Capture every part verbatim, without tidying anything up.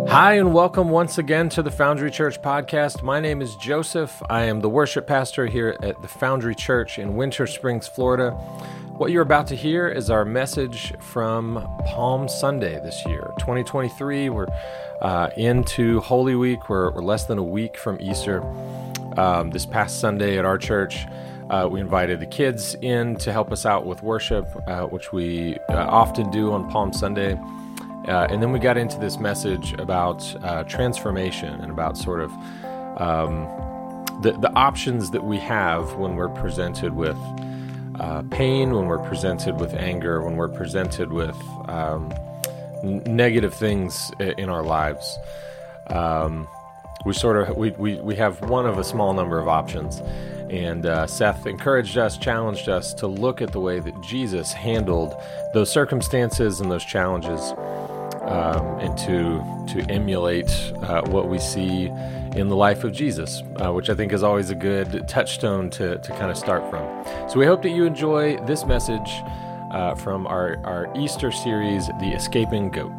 Hi, and welcome once again to the Foundry Church podcast. My name is Joseph. I am the worship pastor here at the Foundry Church in Winter Springs, Florida. What you're about to hear is our message from Palm Sunday this year, twenty twenty-three. We're uh, into Holy Week. We're, we're less than a week from Easter. Um, this past Sunday at our church, uh, we invited the kids in to help us out with worship, uh, which we uh, often do on Palm Sunday. Uh, and then we got into this message about uh, transformation and about sort of um, the, the options that we have when we're presented with uh, pain, when we're presented with anger, when we're presented with um, n- negative things in our lives. Um, we sort of we, we we have one of a small number of options, and uh, Seth encouraged us, challenged us to look at the way that Jesus handled those circumstances and those challenges. Um, and to to emulate uh, what we see in the life of Jesus, uh, which I think is always a good touchstone to, to kind of start from. So we hope that you enjoy this message uh, from our, our Easter series, The Escaping Goat.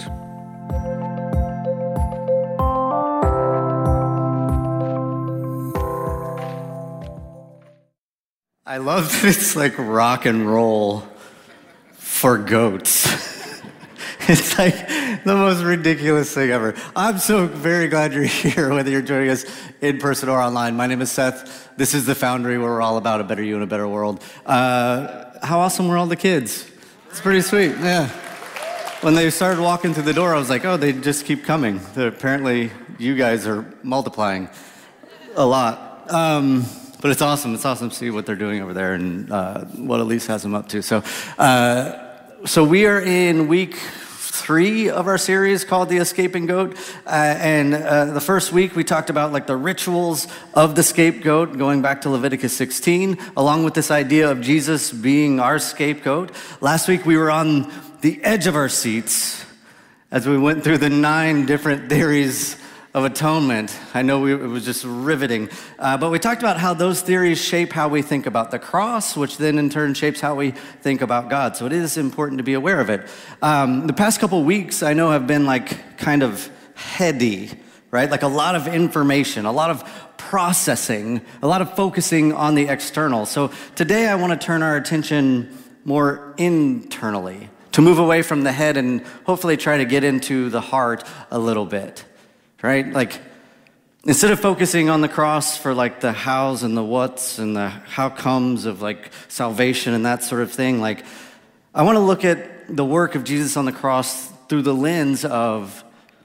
I love that it's like rock and roll for goats. It's like the most ridiculous thing ever. I'm so very glad you're here, whether you're joining us in person or online. My name is Seth. This is the Foundry, where we're all about a better you and a better world. Uh, how awesome were all the kids? It's pretty sweet, yeah. When they started walking through the door, I was like, oh, they just keep coming. They're, apparently, you guys are multiplying a lot. Um, but it's awesome. It's awesome to see what they're doing over there and uh, what Elise has them up to. So, uh, so we are in week three of our series called The Escaping Goat. Uh, and uh, the first week we talked about like the rituals of the scapegoat, going back to Leviticus sixteen, along with this idea of Jesus being our scapegoat. Last week we were on the edge of our seats as we went through the nine different theories of atonement. I know we, it was just riveting. Uh, but we talked about how those theories shape how we think about the cross, which then in turn shapes how we think about God. So it is important to be aware of it. Um, the past couple weeks, I know, have been like kind of heady, right? Like a lot of information, a lot of processing, a lot of focusing on the external. So today I want to turn our attention more internally, to move away from the head and hopefully try to get into the heart a little bit. Right? Like, instead of focusing on the cross for like the hows and the whats and the how comes of like salvation and that sort of thing, like, I want to look at the work of Jesus on the cross through the lens of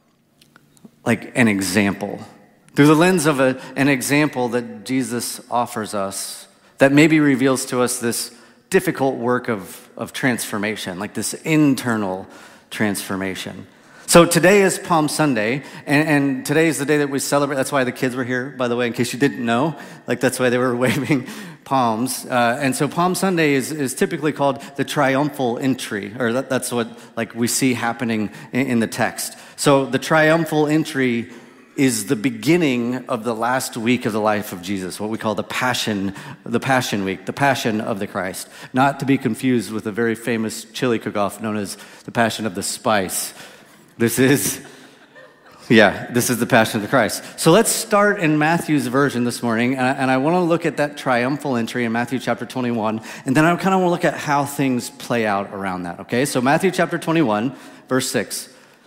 like an example, through the lens of a, an example that Jesus offers us that maybe reveals to us this difficult work of, of transformation, like this internal transformation. So today is Palm Sunday, and, and today is the day that we celebrate. That's why the kids were here, by the way, in case you didn't know. Like, that's why they were waving palms. Uh, and so Palm Sunday is, is typically called the triumphal entry, or that, that's what like we see happening in, in the text. So the triumphal entry is the beginning of the last week of the life of Jesus, what we call the Passion, the Passion Week, the Passion of the Christ. Not to be confused with a very famous chili cook-off known as the Passion of the Spice. This is, yeah, this is the Passion of the Christ. So let's start in Matthew's version this morning, and I, and I want to look at that triumphal entry in Matthew chapter twenty-one, and then I kind of want to look at how things play out around that, okay? So Matthew chapter twenty-one, verse six.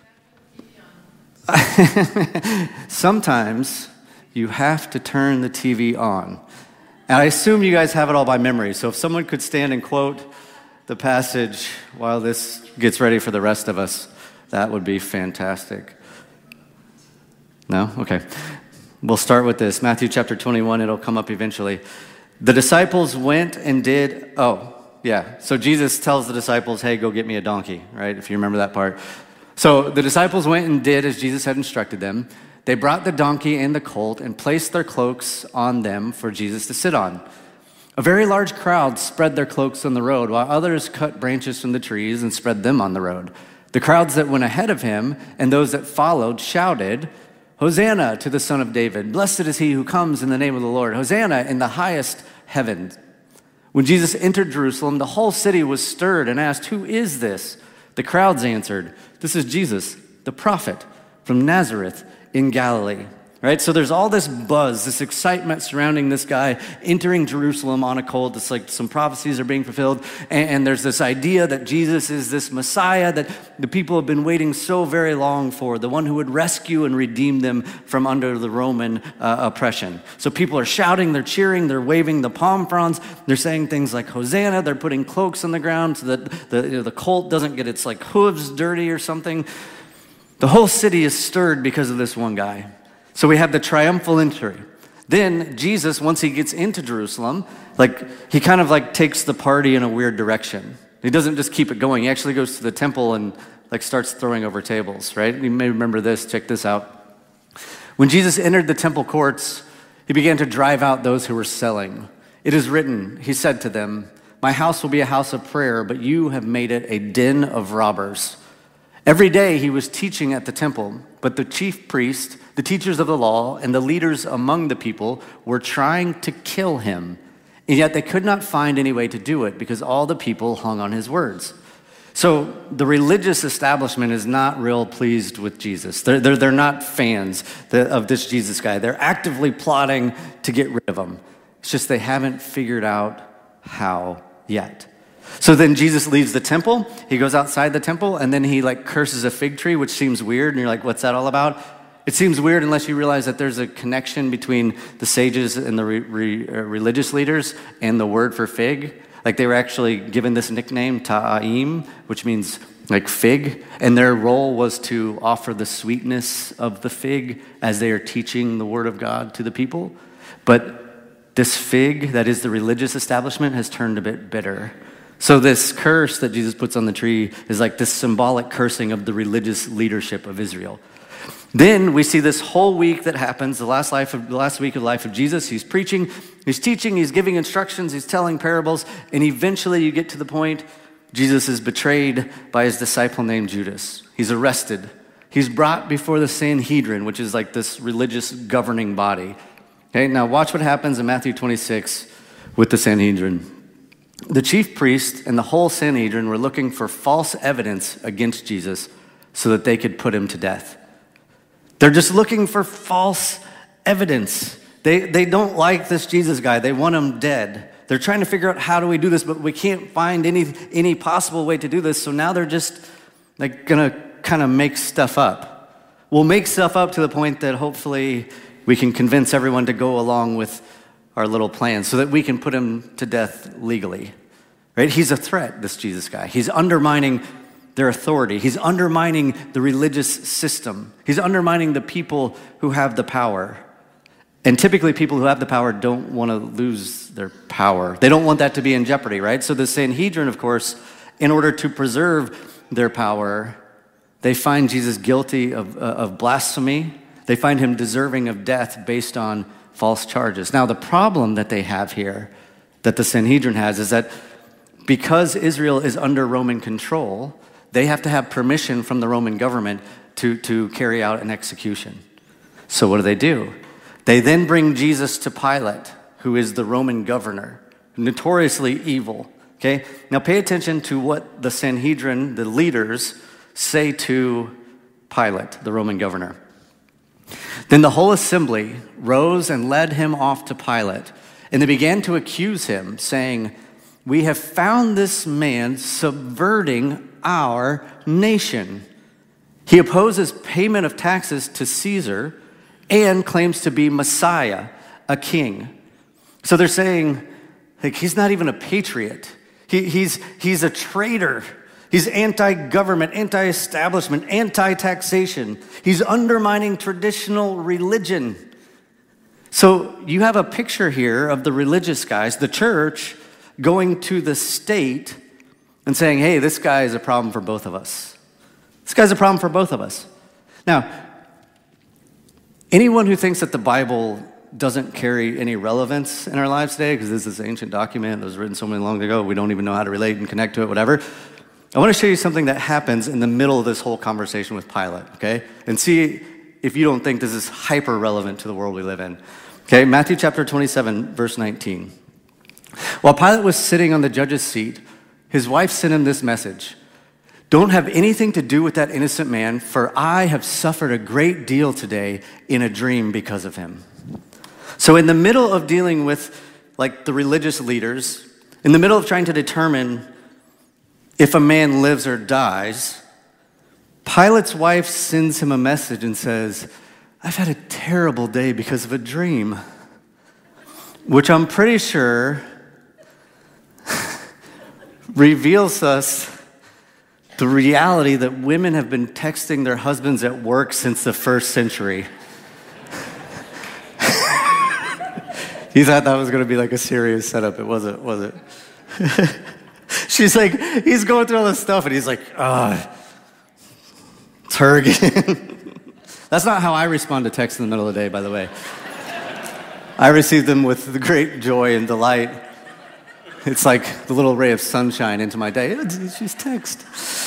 Sometimes you have to turn the T V on. And I assume you guys have it all by memory, so if someone could stand and quote the passage while this gets ready for the rest of us, that would be fantastic. No? Okay. We'll start with this. Matthew chapter twenty-one, it'll come up eventually. The disciples went and did, oh, yeah. So Jesus tells the disciples, hey, go get me a donkey, right? If you remember that part. So the disciples went and did as Jesus had instructed them. They brought the donkey and the colt and placed their cloaks on them for Jesus to sit on. A very large crowd spread their cloaks on the road, while others cut branches from the trees and spread them on the road. The crowds that went ahead of him and those that followed shouted, Hosanna to the Son of David. Blessed is he who comes in the name of the Lord. Hosanna in the highest heaven. When Jesus entered Jerusalem, the whole city was stirred and asked, who is this? The crowds answered, this is Jesus, the prophet. from Nazareth in Galilee. Right? So there's all this buzz, this excitement surrounding this guy entering Jerusalem on a colt. It's like some prophecies are being fulfilled. And, and there's this idea that Jesus is this Messiah that the people have been waiting so very long for, the one who would rescue and redeem them from under the Roman uh, oppression. So people are shouting, they're cheering, they're waving the palm fronds. They're saying things like Hosanna. They're putting cloaks on the ground so that the, you know, the colt doesn't get its like hooves dirty or something. The whole city is stirred because of this one guy. So we have the triumphal entry. Then Jesus, once he gets into Jerusalem, like he kind of like takes the party in a weird direction. He doesn't just keep it going. He actually goes to the temple and like starts throwing over tables, right? You may remember this. Check this out. When Jesus entered the temple courts, he began to drive out those who were selling. It is written, he said to them, "My house will be a house of prayer, but you have made it a den of robbers." Every day he was teaching at the temple, but the chief priest, the teachers of the law, and the leaders among the people were trying to kill him, and yet they could not find any way to do it because all the people hung on his words. So the religious establishment is not real pleased with Jesus. They're, they're, they're not fans of this Jesus guy. They're actively plotting to get rid of him. It's just they haven't figured out how yet. So then Jesus leaves the temple, he goes outside the temple, and then he like curses a fig tree, which seems weird, and you're like, what's that all about? It seems weird unless you realize that there's a connection between the sages and the re- re- uh, religious leaders and the word for fig. Like they were actually given this nickname, ta'im, which means like fig, and their role was to offer the sweetness of the fig as they are teaching the word of God to the people. But this fig, that is the religious establishment, has turned a bit bitter. So this curse that Jesus puts on the tree is like this symbolic cursing of the religious leadership of Israel. Then we see this whole week that happens, the last life of the last week of the life of Jesus. He's preaching, he's teaching, he's giving instructions, he's telling parables, and eventually you get to the point Jesus is betrayed by his disciple named Judas. He's arrested. He's brought before the Sanhedrin, which is like this religious governing body. Okay, now watch what happens in Matthew twenty-six with the Sanhedrin. The chief priest and the whole Sanhedrin were looking for false evidence against Jesus so that they could put him to death. They're just looking for false evidence. They, they don't like this Jesus guy. They want him dead. They're trying to figure out how do we do this, but we can't find any, any possible way to do this. So now they're just like gonna kind of make stuff up. We'll make stuff up to the point that hopefully we can convince everyone to go along with our little plan so that we can put him to death legally, right? He's a threat, this Jesus guy. He's undermining their authority. He's undermining the religious system. He's undermining the people who have the power. And typically people who have the power don't want to lose their power. They don't want that to be in jeopardy, right? So the Sanhedrin, of course, in order to preserve their power, they find Jesus guilty of, uh, of blasphemy. They find him deserving of death based on false charges. Now, the problem that they have here, that the Sanhedrin has, is that because Israel is under Roman control, they have to have permission from the Roman government to, to carry out an execution. So what do they do? They then bring Jesus to Pilate, who is the Roman governor, notoriously evil. Okay? Now pay attention to what the Sanhedrin, the leaders, say to Pilate, the Roman governor. Then the whole assembly rose and led him off to Pilate, and they began to accuse him, saying, "We have found this man subverting our nation. He opposes payment of taxes to Caesar and claims to be Messiah, a king." So they're saying, like, he's not even a patriot. He, he's, he's a traitor. He's anti-government, anti-establishment, anti-taxation. He's undermining traditional religion. So you have a picture here of the religious guys, the church, going to the state and saying, hey, this guy is a problem for both of us. This guy's a problem for both of us. Now, anyone who thinks that the Bible doesn't carry any relevance in our lives today, because this is an ancient document that was written so many long ago, we don't even know how to relate and connect to it, whatever. I want to show you something that happens in the middle of this whole conversation with Pilate, okay? And see if you don't think this is hyper relevant to the world we live in. Okay, Matthew chapter twenty-seven, verse nineteen. While Pilate was sitting on the judge's seat, his wife sent him this message: Don't have anything to do with that innocent man, for I have suffered a great deal today in a dream because of him. So in the middle of dealing with like the religious leaders, in the middle of trying to determine if a man lives or dies, Pilate's wife sends him a message and says, I've had a terrible day because of a dream, which I'm pretty sure reveals us the reality that women have been texting their husbands at work since the first century. You thought that was going to be like a serious setup. It wasn't, was it? She's like, he's going through all this stuff, and he's like, ah, oh, it's her again. That's not how I respond to texts in the middle of the day, by the way. I receive them with great joy and delight. It's like the little ray of sunshine into my day. It's just text.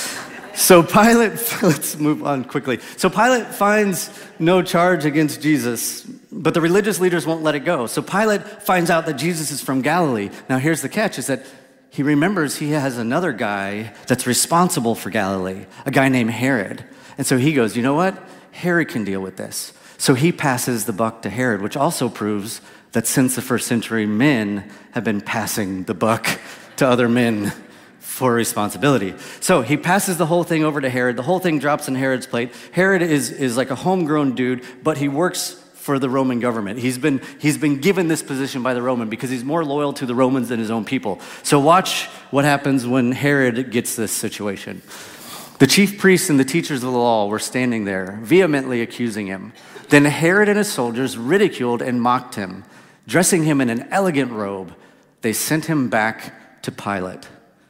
So Pilate, let's move on quickly. So Pilate finds no charge against Jesus, but the religious leaders won't let it go. So Pilate finds out that Jesus is from Galilee. Now here's the catch, is that he remembers he has another guy that's responsible for Galilee, a guy named Herod. And so he goes, you know what? Herod can deal with this. So he passes the buck to Herod, which also proves that since the first century, men have been passing the buck to other men for responsibility. So he passes the whole thing over to Herod. The whole thing drops in Herod's plate. Herod is, is like a homegrown dude, but he works for the Roman government. He's been, he's been given this position by the Roman because he's more loyal to the Romans than his own people. So watch what happens when Herod gets this situation. The chief priests and the teachers of the law were standing there, vehemently accusing him. Then Herod and his soldiers ridiculed and mocked him. Dressing him in an elegant robe, they sent him back to Pilate.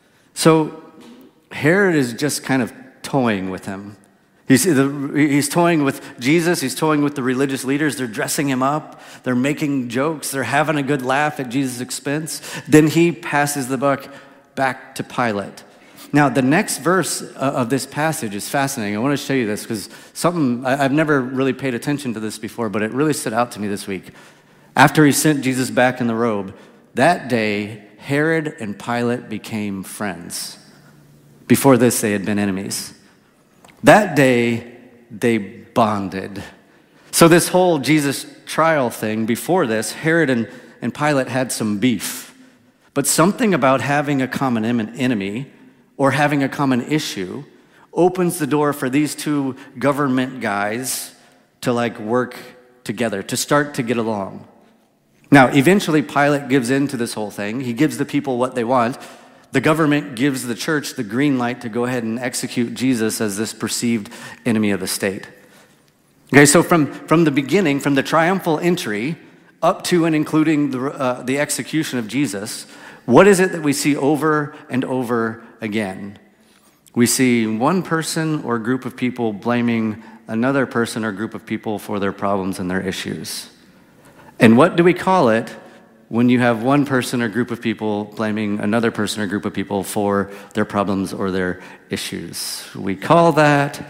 So Herod is just kind of toying with him. He's, he's toying with Jesus. He's toying with the religious leaders. They're dressing him up. They're making jokes. They're having a good laugh at Jesus' expense. Then he passes the buck back to Pilate. Now, the next verse of this passage is fascinating. I want to show you this because something, I've never really paid attention to this before, but it really stood out to me this week. After he sent Jesus back in the robe, that day, Herod and Pilate became friends. Before this, they had been enemies. That day, they bonded. So this whole Jesus trial thing, before this, Herod and, and Pilate had some beef. But something about having a common enemy or having a common issue opens the door for these two government guys to like work together, to start to get along. Now, eventually, Pilate gives in to this whole thing. He gives the people what they want. The government gives the church the green light to go ahead and execute Jesus as this perceived enemy of the state. Okay, so from, from the beginning, from the triumphal entry up to and including the, uh, the execution of Jesus, what is it that we see over and over again? We see one person or group of people blaming another person or group of people for their problems and their issues. And what do we call it when you have one person or group of people blaming another person or group of people for their problems or their issues? We call that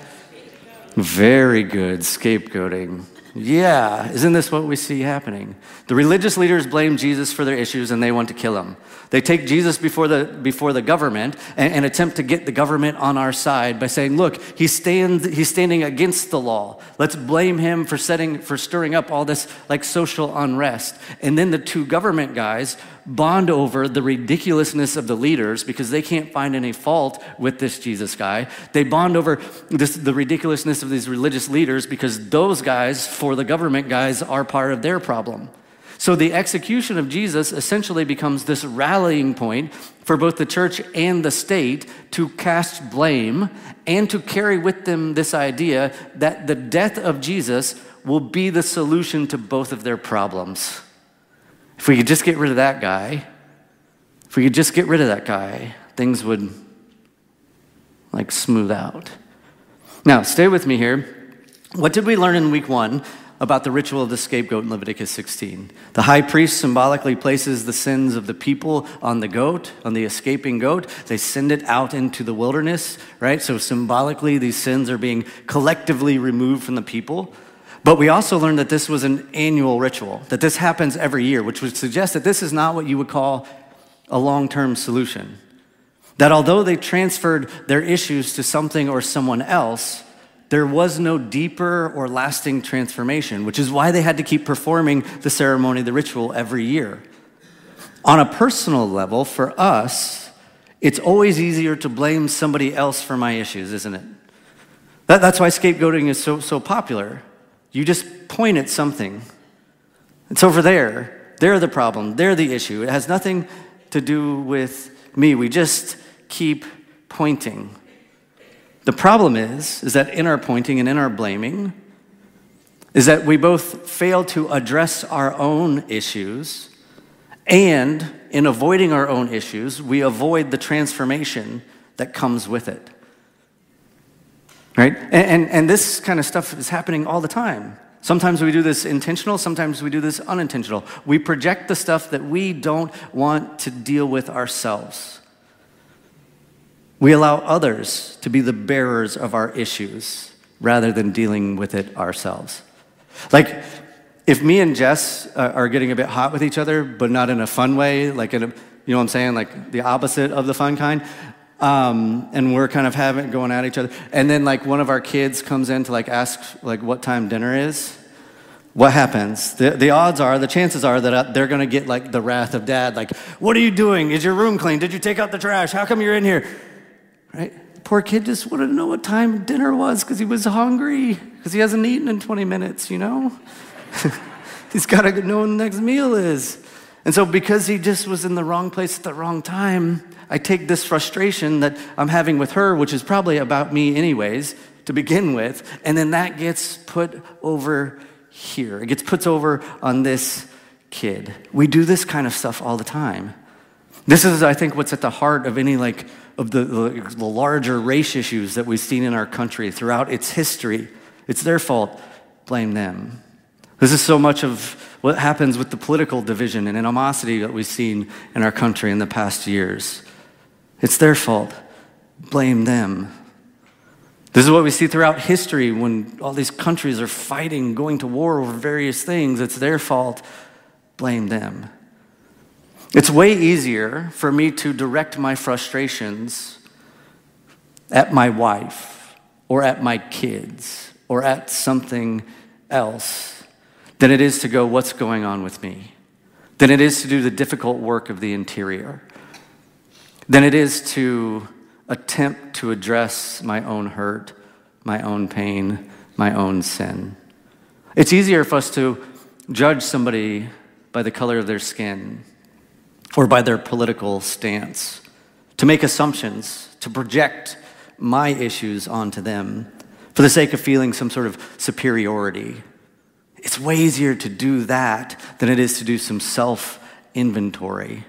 very good scapegoating. Yeah, isn't this what we see happening? The religious leaders blame Jesus for their issues and they want to kill him. They take Jesus before the before the government and, and attempt to get the government on our side by saying, look, he stands he's standing against the law. Let's blame him for setting for stirring up all this like social unrest. And then the two government guys bond over the ridiculousness of the leaders because they can't find any fault with this Jesus guy. They bond over this, the ridiculousness of these religious leaders because those guys, for the government guys, are part of their problem. So the execution of Jesus essentially becomes this rallying point for both the church and the state to cast blame and to carry with them this idea that the death of Jesus will be the solution to both of their problems. If we could just get rid of that guy, if we could just get rid of that guy, things would like smooth out. Now, stay with me here. What did we learn in week one about the ritual of the scapegoat in Leviticus sixteen? The high priest symbolically places the sins of the people on the goat, on the escaping goat. They send it out into the wilderness, right? So symbolically, these sins are being collectively removed from the people. But we also learned that this was an annual ritual, that this happens every year, which would suggest that this is not what you would call a long-term solution. That although they transferred their issues to something or someone else, there was no deeper or lasting transformation, which is why they had to keep performing the ceremony, the ritual every year. On a personal level, for us, it's always easier to blame somebody else for my issues, isn't it? That, that's why scapegoating is so, so popular. You just point at something. It's over there. They're the problem. They're the issue. It has nothing to do with me. We just keep pointing. The problem is, is that in our pointing and in our blaming, is that we both fail to address our own issues, and in avoiding our own issues, we avoid the transformation that comes with it. Right? And, and, and this kind of stuff is happening all the time. Sometimes we do this intentional, sometimes we do this unintentional. We project the stuff that we don't want to deal with ourselves. We allow others to be the bearers of our issues rather than dealing with it ourselves. Like, if me and Jess uh, are getting a bit hot with each other, but not in a fun way, like in a, you know what I'm saying, like the opposite of the fun kind, um, and we're kind of having going at each other, and then like one of our kids comes in to like ask like what time dinner is, what happens? The, the odds are, the chances are that they're going to get like the wrath of dad, like, what are you doing? Is your room clean? Did you take out the trash? How come you're in here? Right? Poor kid just wanted to know what time dinner was because he was hungry, because he hasn't eaten in twenty minutes, you know? He's got to know when the next meal is. And so because he just was in the wrong place at the wrong time, I take this frustration that I'm having with her, which is probably about me anyways, to begin with, and then that gets put over here. It gets put over on this kid. We do this kind of stuff all the time. This is, I think, what's at the heart of any like of the, the, the larger race issues that we've seen in our country throughout its history. It's their fault. Blame them. This is so much of what happens with the political division and animosity that we've seen in our country in the past years. It's their fault. Blame them. This is what we see throughout history when all these countries are fighting, going to war over various things. It's their fault. Blame them. It's way easier for me to direct my frustrations at my wife or at my kids or at something else than it is to go, what's going on with me? Than it is to do the difficult work of the interior. Than it is to attempt to address my own hurt, my own pain, my own sin. It's easier for us to judge somebody by the color of their skin or by their political stance, to make assumptions, to project my issues onto them for the sake of feeling some sort of superiority. It's way easier to do that than it is to do some self-inventory.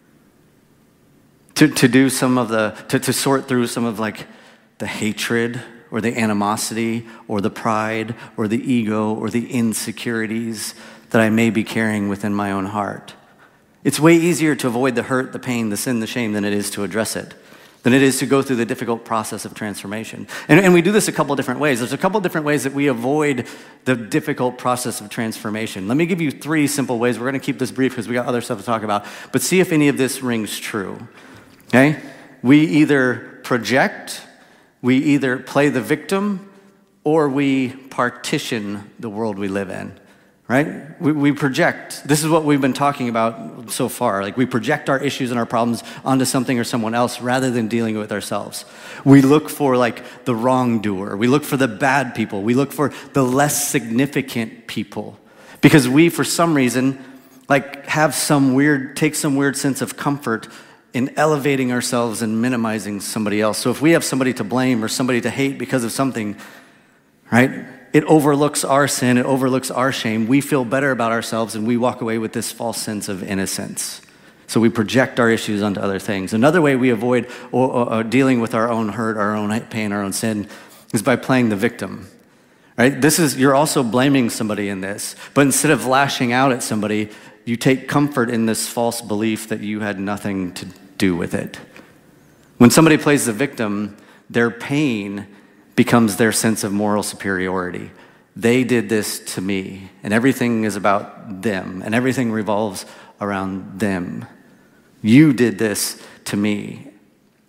To, to do some of the, to, to sort through some of like the hatred or the animosity or the pride or the ego or the insecurities that I may be carrying within my own heart. It's way easier to avoid the hurt, the pain, the sin, the shame than it is to address it, than it is to go through the difficult process of transformation. And, and we do this a couple different ways. There's a couple different ways that we avoid the difficult process of transformation. Let me give you three simple ways. We're going to keep this brief because we got other stuff to talk about, but see if any of this rings true. Okay? We either project, we either play the victim, or we partition the world we live in. Right? We, we project. This is what we've been talking about so far. Like we project our issues and our problems onto something or someone else rather than dealing with ourselves. We look for like the wrongdoer. We look for the bad people. We look for the less significant people because we, for some reason, like have some weird, take some weird sense of comfort in elevating ourselves and minimizing somebody else. So if we have somebody to blame or somebody to hate because of something, right? It overlooks our sin, it overlooks our shame. We feel better about ourselves and we walk away with this false sense of innocence. So we project our issues onto other things. Another way we avoid or, or, or dealing with our own hurt, our own pain, our own sin is by playing the victim. Right? This is, you're also blaming somebody in this, but instead of lashing out at somebody, you take comfort in this false belief that you had nothing to do with it. When somebody plays the victim, their pain becomes their sense of moral superiority. They did this to me, and everything is about them, and everything revolves around them. You did this to me.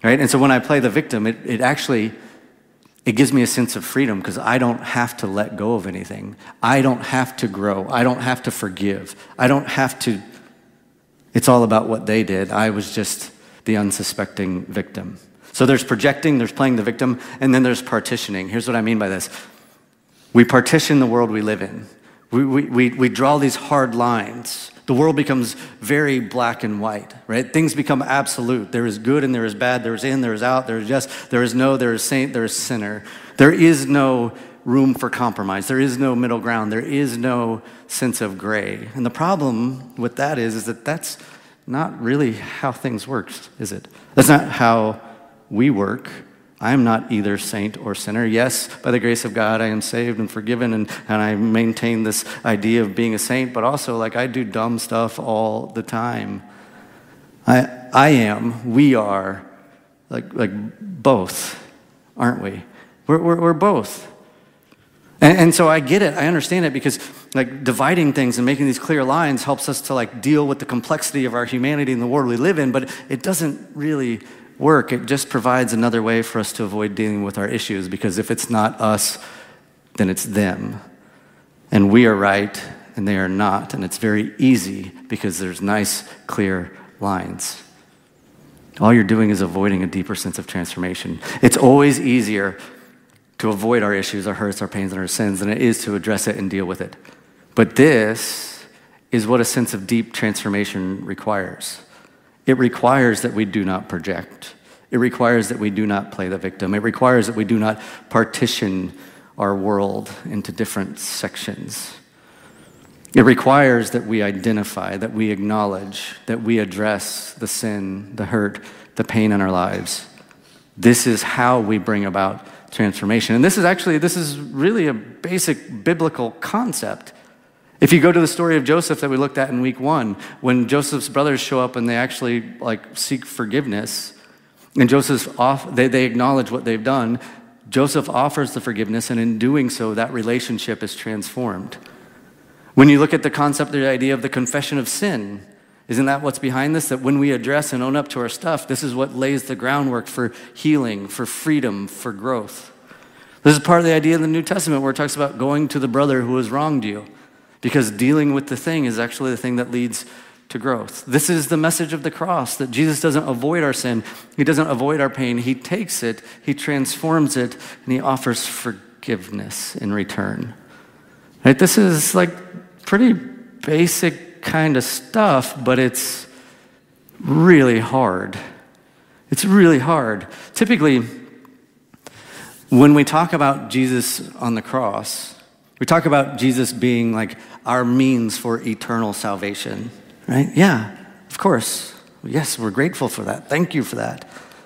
right? And so when I play the victim, it, it actually, it gives me a sense of freedom because I don't have to let go of anything. I don't have to grow. I don't have to forgive. I don't have to, it's all about what they did. I was just the unsuspecting victim. So there's projecting, there's playing the victim, and then there's partitioning. Here's what I mean by this. We partition the world we live in. We, we, we, we draw these hard lines. The world becomes very black and white, right? Things become absolute. There is good and there is bad. There is in, there is out, there is yes, there is no, there is saint, there is sinner. There is no room for compromise. There is no middle ground. There is no sense of gray. And the problem with that is, is that that's not really how things work, is it? That's not how we work. I am not either saint or sinner. Yes, by the grace of God, I am saved and forgiven, and, and I maintain this idea of being a saint, but also, like, I do dumb stuff all the time. I I am, we are, like, like both, aren't we? We're, we're, we're both. And, and so I get it, I understand it, because, like, dividing things and making these clear lines helps us to, like, deal with the complexity of our humanity in the world we live in, but it doesn't really work. It just provides another way for us to avoid dealing with our issues, because if it's not us, then it's them. And we are right and they are not. And it's very easy because there's nice, clear lines. All you're doing is avoiding a deeper sense of transformation. It's always easier to avoid our issues, our hurts, our pains, and our sins than it is to address it and deal with it. But this is what a sense of deep transformation requires. It requires that we do not project. It requires that we do not play the victim. It requires that we do not partition our world into different sections. It requires that we identify, that we acknowledge, that we address the sin, the hurt, the pain in our lives. This is how we bring about transformation. And this is actually, this is really a basic biblical concept. If you go to the story of Joseph that we looked at in week one, when Joseph's brothers show up and they actually like seek forgiveness, and Joseph's off, they, they acknowledge what they've done, Joseph offers the forgiveness, and in doing so, that relationship is transformed. When you look at the concept, the idea of the confession of sin, isn't that what's behind this? That when we address and own up to our stuff, this is what lays the groundwork for healing, for freedom, for growth. This is part of the idea of the New Testament where it talks about going to the brother who has wronged you. Because dealing with the thing is actually the thing that leads to growth. This is the message of the cross, that Jesus doesn't avoid our sin. He doesn't avoid our pain. He takes it, he transforms it, and he offers forgiveness in return. Right? This is like pretty basic kind of stuff, but it's really hard. It's really hard. Typically, when we talk about Jesus on the cross, we talk about Jesus being like our means for eternal salvation, right? Yeah, of course. Yes, we're grateful for that. Thank you for that.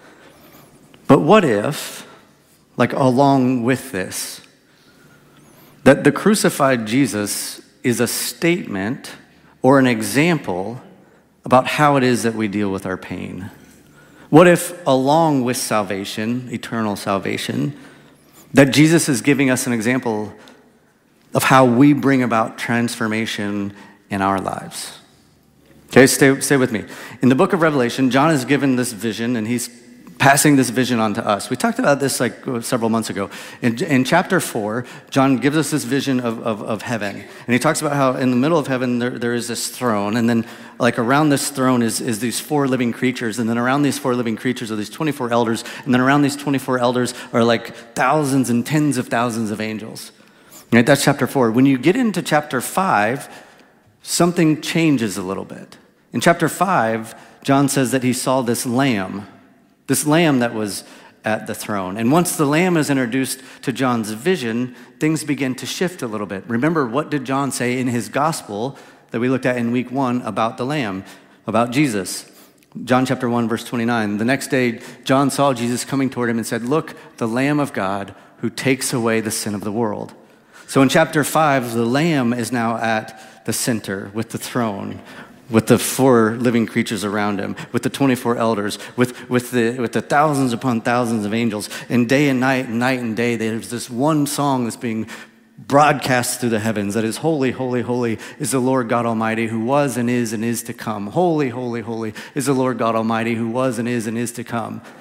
But what if, like along with this, that the crucified Jesus is a statement or an example about how it is that we deal with our pain? What if, along with salvation, eternal salvation, that Jesus is giving us an example of how we bring about transformation in our lives? Okay, stay, stay with me. In the book of Revelation, John is given this vision, and he's passing this vision on to us. We talked about this like several months ago. In, in chapter four, John gives us this vision of, of, of heaven. And he talks about how in the middle of heaven, there, there is this throne. And then like around this throne is, is these four living creatures. And then around these four living creatures are these twenty-four elders. And then around these twenty-four elders are like thousands and tens of thousands of angels. Right? That's chapter four. When you get into chapter five, something changes a little bit. In chapter five, John says that he saw this lamb. This lamb that was at the throne. And once the lamb is introduced to John's vision, things begin to shift a little bit. Remember, what did John say in his gospel that we looked at in week one about the lamb, about Jesus? John chapter one, verse twenty-nine. The next day, John saw Jesus coming toward him and said, "Look, the Lamb of God who takes away the sin of the world." So in chapter five, the lamb is now at the center with the throne, with the four living creatures around him, with the twenty-four elders, with, with, the, with the thousands upon thousands of angels. And day and night, and night and day, there's this one song that's being broadcast through the heavens that is, "Holy, holy, holy is the Lord God Almighty, who was and is and is to come. Holy, holy, holy is the Lord God Almighty, who was and is and is to come."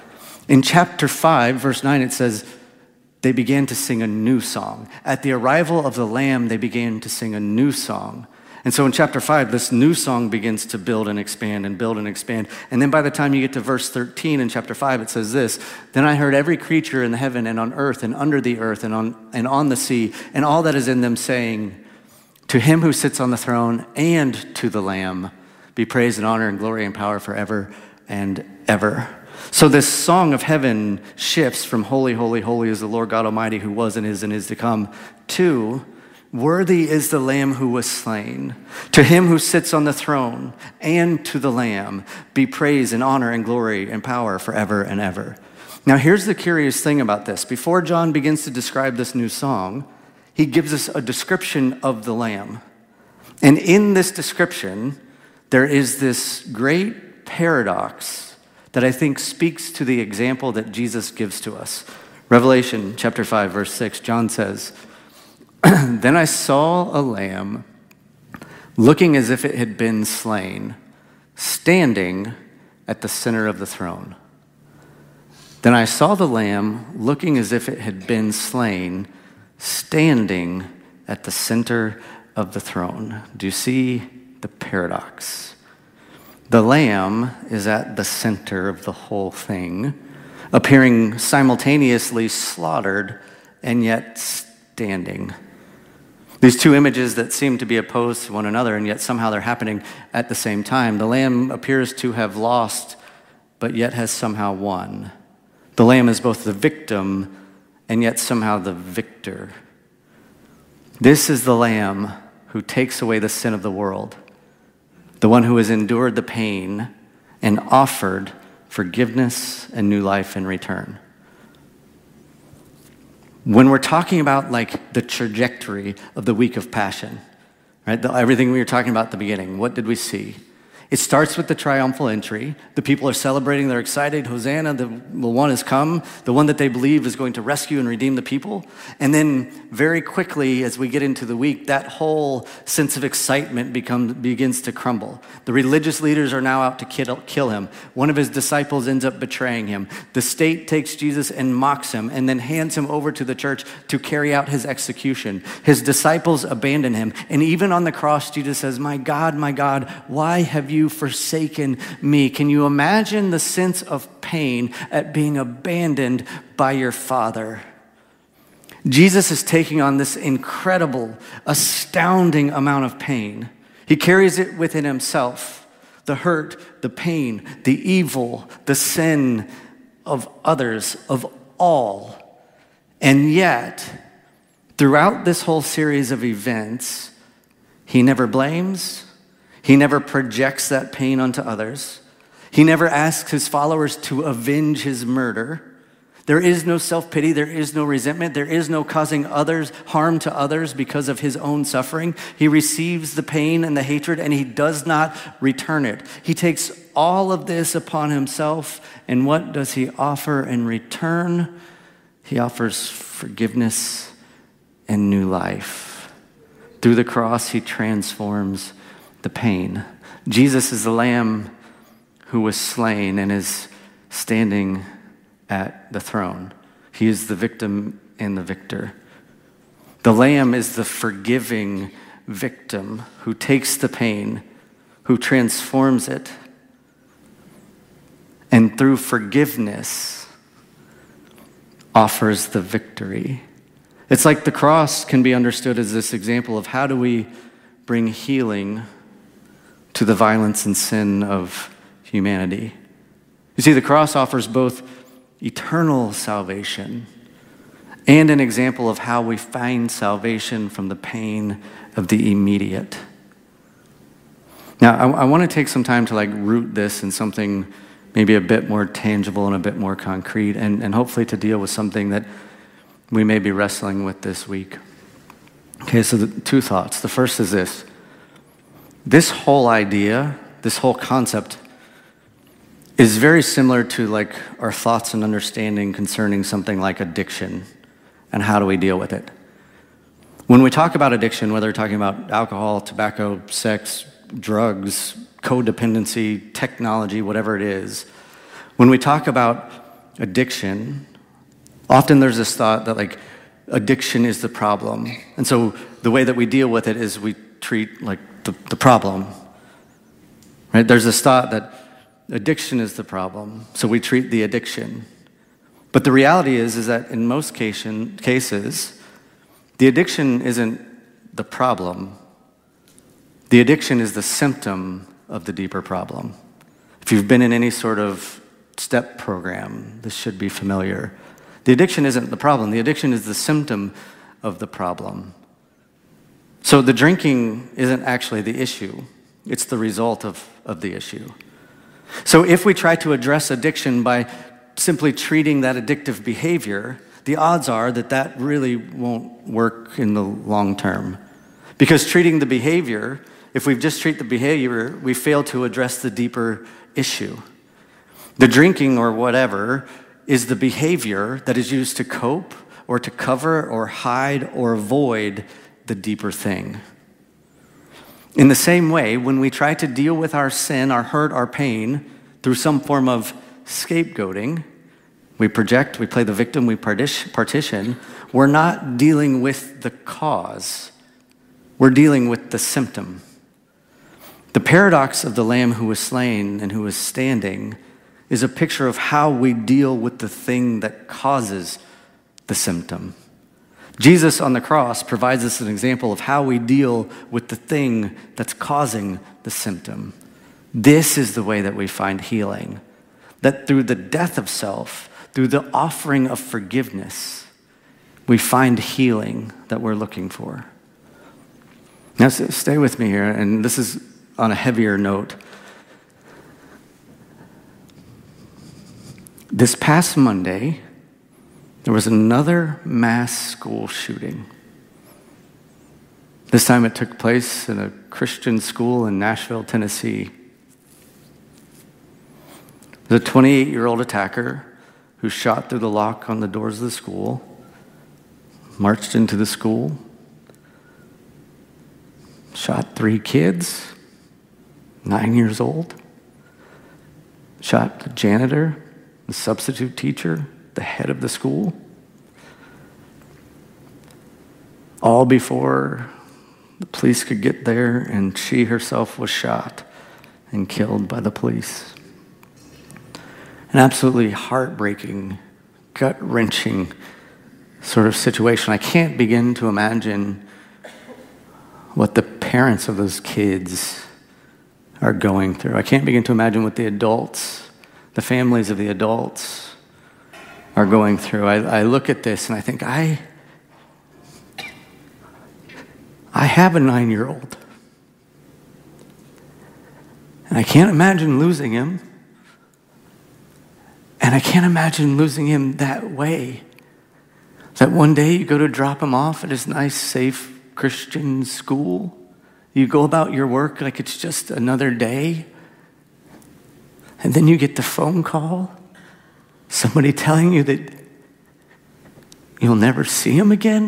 In chapter five, verse nine, it says, they began to sing a new song. At the arrival of the Lamb, they began to sing a new song. And so in chapter five, this new song begins to build and expand and build and expand. And then by the time you get to verse thirteen in chapter five, it says this, then I heard every creature in heaven and on earth and under the earth and on, and on the sea and all that is in them saying, to him who sits on the throne and to the Lamb be praise and honor and glory and power forever and ever. So this song of heaven shifts from holy, holy, holy is the Lord God Almighty who was and is and is to come to worthy is the Lamb who was slain. To him who sits on the throne and to the Lamb be praise and honor and glory and power forever and ever. Now here's the curious thing about this. Before John begins to describe this new song, he gives us a description of the Lamb. And in this description, there is this great paradox that I think speaks to the example that Jesus gives to us. Revelation chapter five, verse six, John says, then I saw a lamb looking as if it had been slain, standing at the center of the throne. Then I saw the lamb looking as if it had been slain, standing at the center of the throne. Do you see the paradox? The lamb is at the center of the whole thing, appearing simultaneously slaughtered and yet standing. These two images that seem to be opposed to one another, and yet somehow they're happening at the same time. The lamb appears to have lost, but yet has somehow won. The lamb is both the victim and yet somehow the victor. This is the lamb who takes away the sin of the world, the one who has endured the pain and offered forgiveness and new life in return. When we're talking about like the trajectory of the week of Passion, right? The, everything we were talking about at the beginning, what did we see? It starts with the triumphal entry. The people are celebrating, they're excited. Hosanna, the, the one has come, the one that they believe is going to rescue and redeem the people. And then very quickly, as we get into the week, that whole sense of excitement becomes, begins to crumble. The religious leaders are now out to kill, kill him. One of his disciples ends up betraying him. The state takes Jesus and mocks him and then hands him over to the church to carry out his execution. His disciples abandon him. And even on the cross, Jesus says, my God, my God, why have you you forsaken me? Can you imagine the sense of pain at being abandoned by your Father? Jesus is taking on this incredible, astounding amount of pain. He carries it within himself. The hurt, the pain, the evil, the sin of others, of all. And yet, throughout this whole series of events, he never blames. He never projects that pain onto others. He never asks his followers to avenge his murder. There is no self-pity. There is no resentment. There is no causing others harm to others because of his own suffering. He receives the pain and the hatred, and he does not return it. He takes all of this upon himself, and what does he offer in return? He offers forgiveness and new life. Through the cross, he transforms the pain. Jesus is the lamb who was slain and is standing at the throne. He is the victim and the victor. The lamb is the forgiving victim who takes the pain, who transforms it, and through forgiveness offers the victory. It's like the cross can be understood as this example of how do we bring healing to the violence and sin of humanity. You see, the cross offers both eternal salvation and an example of how we find salvation from the pain of the immediate. Now, I, I want to take some time to like root this in something maybe a bit more tangible and a bit more concrete, and, and hopefully to deal with something that we may be wrestling with this week. Okay, so the two thoughts. The first is this. This whole idea, this whole concept is very similar to like our thoughts and understanding concerning something like addiction and how do we deal with it. When we talk about addiction, whether we're talking about alcohol, tobacco, sex, drugs, codependency, technology, whatever it is, when we talk about addiction, often there's this thought that like addiction is the problem. And so the way that we deal with it is we treat like the, the problem. Right? There's this thought that addiction is the problem, so we treat the addiction. But the reality is, is that in most cation, cases, the addiction isn't the problem. The addiction is the symptom of the deeper problem. If you've been in any sort of STEP program, this should be familiar. The addiction isn't the problem. The addiction is the symptom of the problem. So the drinking isn't actually the issue. It's the result of, of the issue. So if we try to address addiction by simply treating that addictive behavior, the odds are that that really won't work in the long term. Because treating the behavior, if we just treat the behavior, we fail to address the deeper issue. The drinking or whatever is the behavior that is used to cope or to cover or hide or avoid the deeper thing. In the same way, when we try to deal with our sin, our hurt, our pain through some form of scapegoating, we project, we play the victim, we partition, we're not dealing with the cause. We're dealing with the symptom. The paradox of the Lamb who was slain and who was standing is a picture of how we deal with the thing that causes the symptom. Jesus on the cross provides us an example of how we deal with the thing that's causing the symptom. This is the way that we find healing. That through the death of self, through the offering of forgiveness, we find healing that we're looking for. Now, stay with me here, and this is on a heavier note. This past Monday, there was another mass school shooting. This time it took place in a Christian school in Nashville, Tennessee. The twenty-eight-year-old attacker who shot through the lock on the doors of the school, marched into the school, shot three kids, nine years old, shot the janitor, the substitute teacher, the head of the school, all before the police could get there, and she herself was shot and killed by the police. An absolutely heartbreaking, gut-wrenching sort of situation. I can't begin to imagine what the parents of those kids are going through. I can't begin to imagine what the adults, the families of the adults are going through. I, I look at this and I think, I, I have a nine-year-old. And I can't imagine losing him. And I can't imagine losing him that way. That one day you go to drop him off at his nice, safe Christian school. You go about your work like it's just another day. And then you get the phone call. Somebody telling you that you'll never see him again.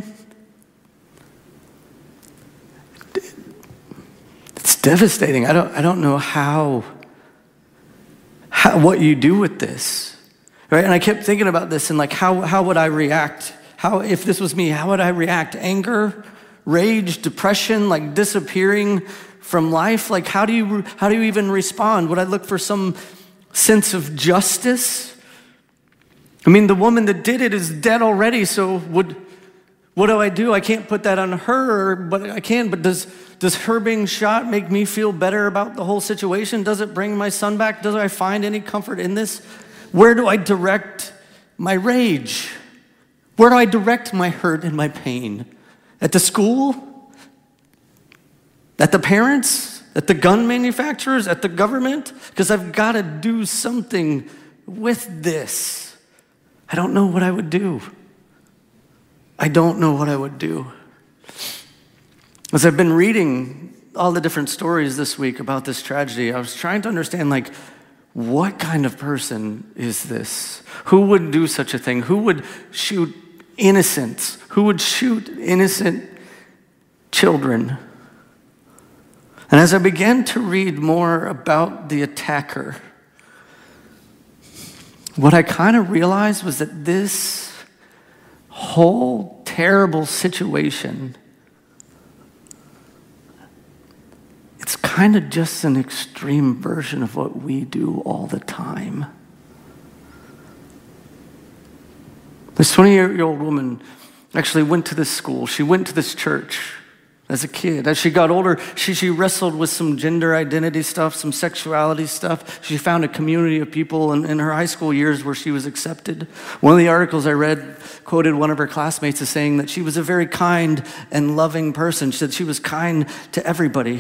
It's devastating. I don't, I don't know how, how, what you do with this. Right? And I kept thinking about this and like, how, how would I react? How, if this was me, how would I react? Anger, rage, depression, like disappearing from life? Like, how do you, how do you even respond? Would I look for some sense of justice? I mean, the woman that did it is dead already, so would, what do I do? I can't put that on her, but I can, but does, does her being shot make me feel better about the whole situation? Does it bring my son back? Does I find any comfort in this? Where do I direct my rage? Where do I direct my hurt and my pain? At the school? At the parents? At the gun manufacturers? At the government? Because I've got to do something with this. I don't know what I would do. I don't know what I would do. As I've been reading all the different stories this week about this tragedy, I was trying to understand, like, what kind of person is this? Who would do such a thing? Who would shoot innocents? Who would shoot innocent children? And as I began to read more about the attacker, what I kind of realized was that this whole terrible situation, it's kind of just an extreme version of what we do all the time. This twenty-year-old woman actually went to this school. She went to this church as a kid. As she got older, she, she wrestled with some gender identity stuff, some sexuality stuff. She found a community of people in, in her high school years where she was accepted. One of the articles I read quoted one of her classmates as saying that she was a very kind and loving person. She said she was kind to everybody.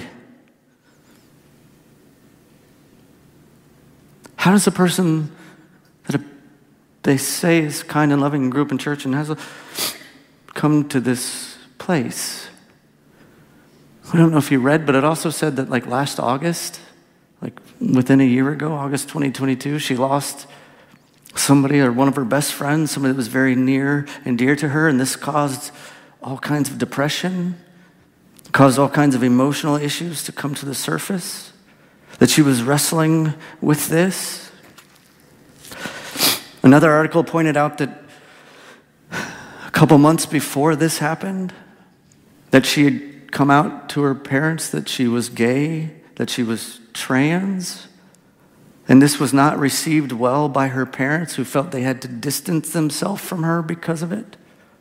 How does a person that a, they say is kind and loving and grew up in church and has a, come to this place? I don't know if you read, but it also said that like last August, like within a year ago, August twenty twenty-two, she lost somebody or one of her best friends, somebody that was very near and dear to her, and this caused all kinds of depression, caused all kinds of emotional issues to come to the surface, that she was wrestling with this. Another article pointed out that a couple months before this happened, that she had come out to her parents that she was gay, that she was trans, and this was not received well by her parents, who felt they had to distance themselves from her because of it.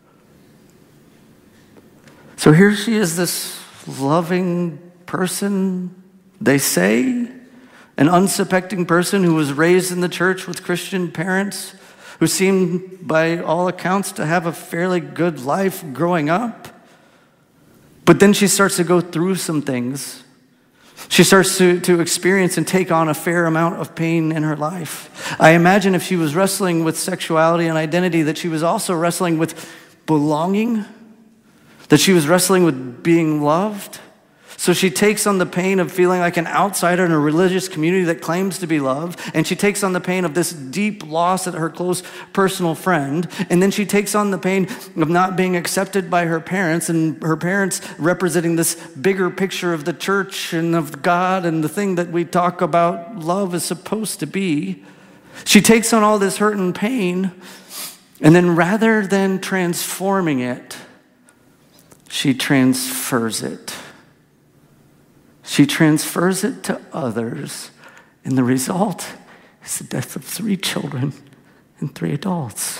So here she is, this loving person, they say, an unsuspecting person who was raised in the church with Christian parents, who seemed by all accounts to have a fairly good life growing up. But then she starts to go through some things. She starts to, to experience and take on a fair amount of pain in her life. I imagine if she was wrestling with sexuality and identity, that she was also wrestling with belonging, that she was wrestling with being loved. So she takes on the pain of feeling like an outsider in a religious community that claims to be loved, and she takes on the pain of this deep loss at her close personal friend, and then she takes on the pain of not being accepted by her parents, and her parents representing this bigger picture of the church and of God and the thing that we talk about love is supposed to be. She takes on all this hurt and pain, and then rather than transforming it, she transfers it. She transfers it to others, and the result is the death of three children and three adults.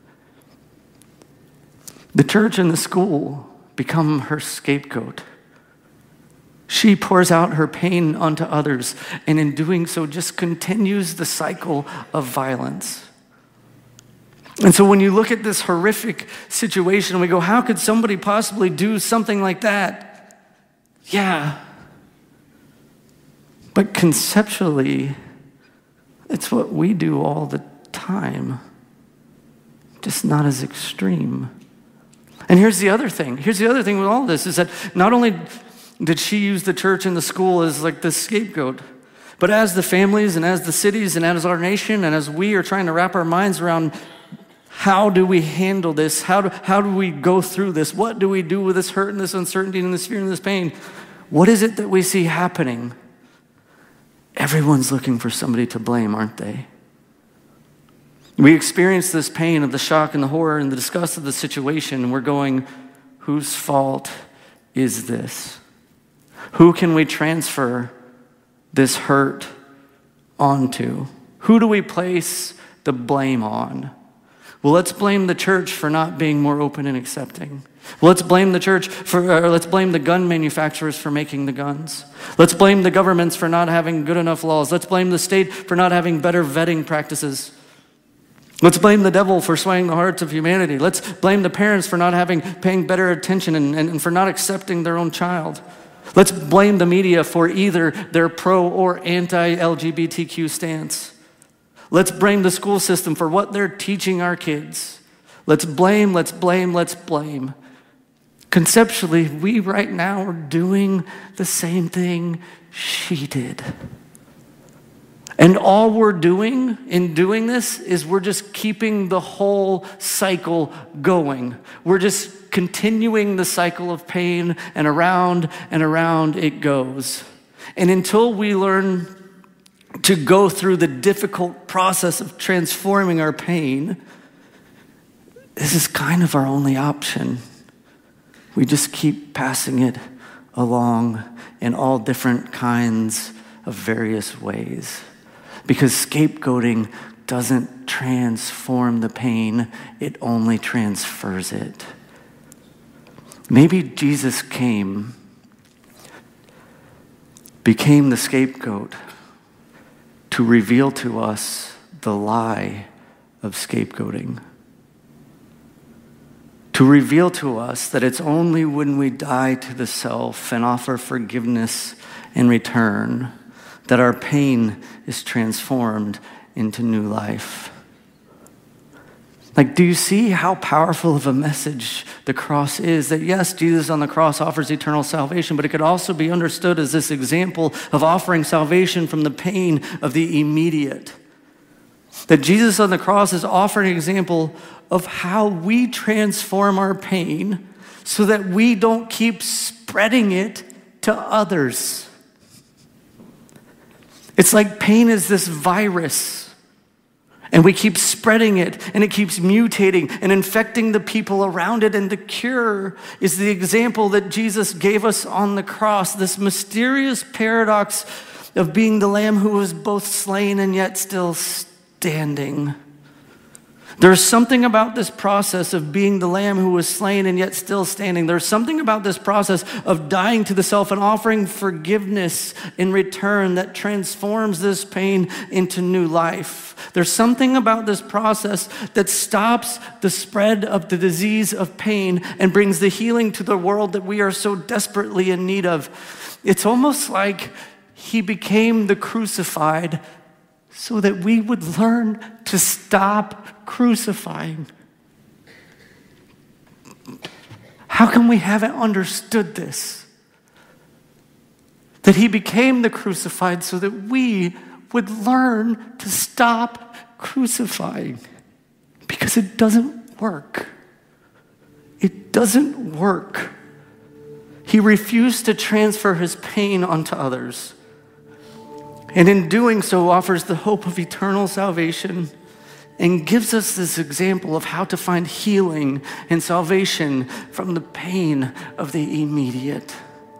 The church and the school become her scapegoat. She pours out her pain onto others, and in doing so just continues the cycle of violence. And so when you look at this horrific situation, we go, how could somebody possibly do something like that? Yeah. But conceptually, it's what we do all the time, just not as extreme. And here's the other thing. Here's the other thing with all this is that not only did she use the church and the school as like the scapegoat, but as the families and as the cities and as our nation and as we are trying to wrap our minds around how do we handle this? How do, how do we go through this? What do we do with this hurt and this uncertainty and this fear and this pain? What is it that we see happening? Everyone's looking for somebody to blame, aren't they? We experience this pain of the shock and the horror and the disgust of the situation, and we're going, whose fault is this? Who can we transfer this hurt onto? Who do we place the blame on? Well, let's blame the church for not being more open and accepting. Well, let's blame the church for, or let's blame the gun manufacturers for making the guns. Let's blame the governments for not having good enough laws. Let's blame the state for not having better vetting practices. Let's blame the devil for swaying the hearts of humanity. Let's blame the parents for not having, paying better attention and, and, and for not accepting their own child. Let's blame the media for either their pro or anti-L G B T Q stance. Let's blame the school system for what they're teaching our kids. Let's blame, let's blame, let's blame. Conceptually, we right now are doing the same thing she did. And all we're doing in doing this is we're just keeping the whole cycle going. We're just continuing the cycle of pain, and around and around it goes. And until we learn to go through the difficult process of transforming our pain, this is kind of our only option. We just keep passing it along in all different kinds of various ways. Because scapegoating doesn't transform the pain, it only transfers it. Maybe Jesus came, became the scapegoat to reveal to us the lie of scapegoating. To reveal to us that it's only when we die to the self and offer forgiveness in return that our pain is transformed into new life. Like, do you see how powerful of a message the cross is? That yes, Jesus on the cross offers eternal salvation, but it could also be understood as this example of offering salvation from the pain of the immediate. That Jesus on the cross is offering an example of how we transform our pain so that we don't keep spreading it to others. It's like pain is this virus, and we keep spreading it, and it keeps mutating and infecting the people around it. And the cure is the example that Jesus gave us on the cross, this mysterious paradox of being the Lamb who was both slain and yet still standing. There's something about this process of being the Lamb who was slain and yet still standing. There's something about this process of dying to the self and offering forgiveness in return that transforms this pain into new life. There's something about this process that stops the spread of the disease of pain and brings the healing to the world that we are so desperately in need of. It's almost like he became the crucified so that we would learn to stop crucifying. How can we haven't understood this? That he became the crucified so that we would learn to stop crucifying. Because it doesn't work. It doesn't work. He refused to transfer his pain onto others. And in doing so, offers the hope of eternal salvation and gives us this example of how to find healing and salvation from the pain of the immediate.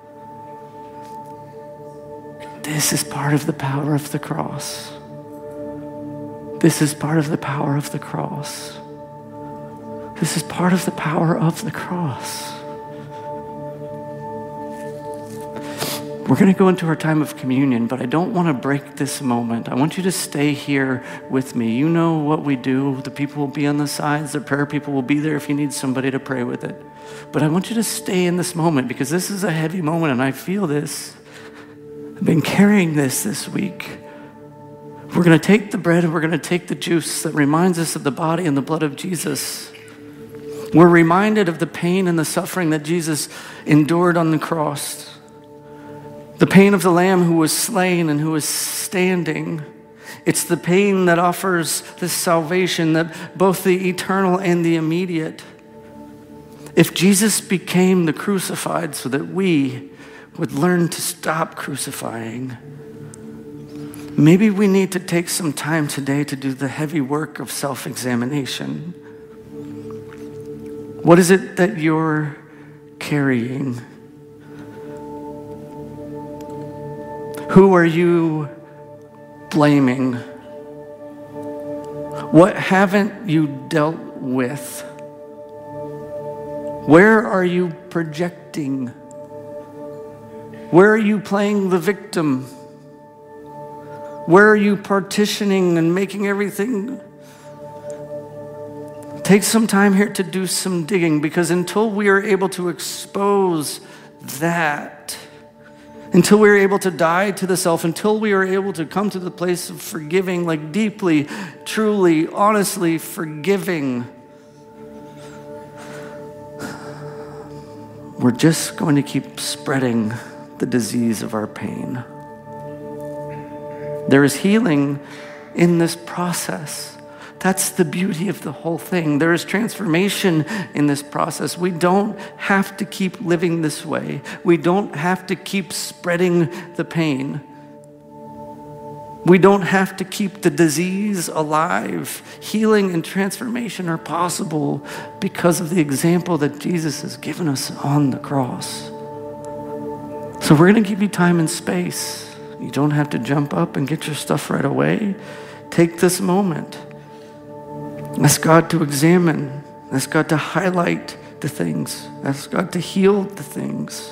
This is part of the power of the cross. This is part of the power of the cross. This is part of the power of the cross. We're going to go into our time of communion, but I don't want to break this moment. I want you to stay here with me. You know what we do. The people will be on the sides. The prayer people will be there if you need somebody to pray with it. But I want you to stay in this moment because this is a heavy moment and I feel this. I've been carrying this this week. We're going to take the bread and we're going to take the juice that reminds us of the body and the blood of Jesus. We're reminded of the pain and the suffering that Jesus endured on the cross. The pain of the Lamb who was slain and who was standing. It's the pain that offers this salvation, that both the eternal and the immediate. If Jesus became the crucified so that we would learn to stop crucifying, maybe we need to take some time today to do the heavy work of self-examination. What is it that you're carrying? Who are you blaming? What haven't you dealt with? Where are you projecting? Where are you playing the victim? Where are you partitioning and making everything? Take some time here to do some digging, because until we are able to expose that, until we are able to die to the self, until we are able to come to the place of forgiving, like deeply, truly, honestly forgiving, we're just going to keep spreading the disease of our pain. There is healing in this process. That's the beauty of the whole thing. There is transformation in this process. We don't have to keep living this way. We don't have to keep spreading the pain. We don't have to keep the disease alive. Healing and transformation are possible because of the example that Jesus has given us on the cross. So we're going to give you time and space. You don't have to jump up and get your stuff right away. Take this moment. Ask God to examine. Ask God to highlight the things. Ask God to heal the things.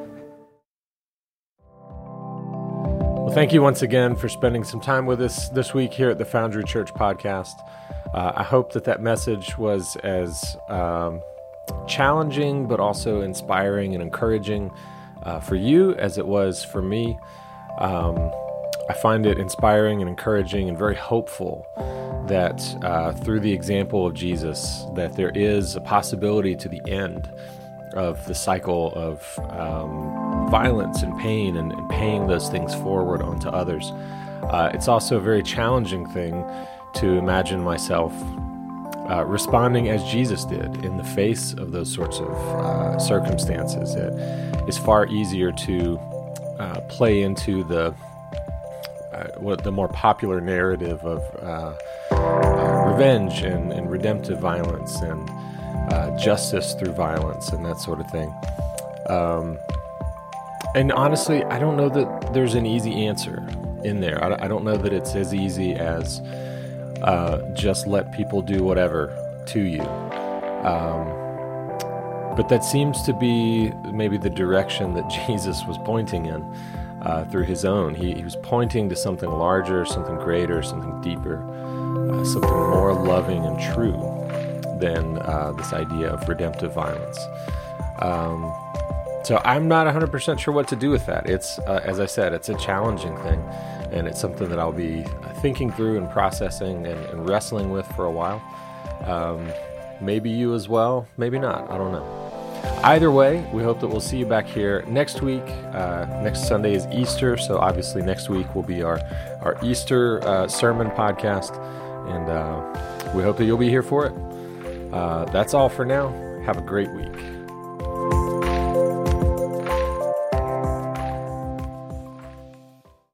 Well, thank you once again for spending some time with us this week here at the Foundry Church podcast. Uh, I hope that that message was as um, challenging, but also inspiring and encouraging uh, for you as it was for me. Um, I find it inspiring and encouraging and very hopeful that uh, through the example of Jesus, that there is a possibility to the end of the cycle of um, violence and pain and, and paying those things forward onto others. Uh, it's also a very challenging thing to imagine myself uh, responding as Jesus did in the face of those sorts of uh, circumstances. It is far easier to uh, play into the uh, what the more popular narrative of uh, uh, revenge and, and redemptive violence and Uh, justice through violence and that sort of thing. Um, and honestly, I don't know that there's an easy answer in there. I, I don't know that it's as easy as uh, just let people do whatever to you. Um, but that seems to be maybe the direction that Jesus was pointing in uh, through his own. He, he was pointing to something larger, something greater, something deeper, uh, something more loving and true than uh, this idea of redemptive violence. Um, so I'm not one hundred percent sure what to do with that. It's, uh, as I said, it's a challenging thing, and it's something that I'll be thinking through and processing and, and wrestling with for a while. Um, maybe you as well, maybe not, I don't know. Either way, we hope that we'll see you back here next week. Uh, next Sunday is Easter, so obviously next week will be our, our Easter uh, sermon podcast, and uh, we hope that you'll be here for it. Uh, that's all for now. Have a great week.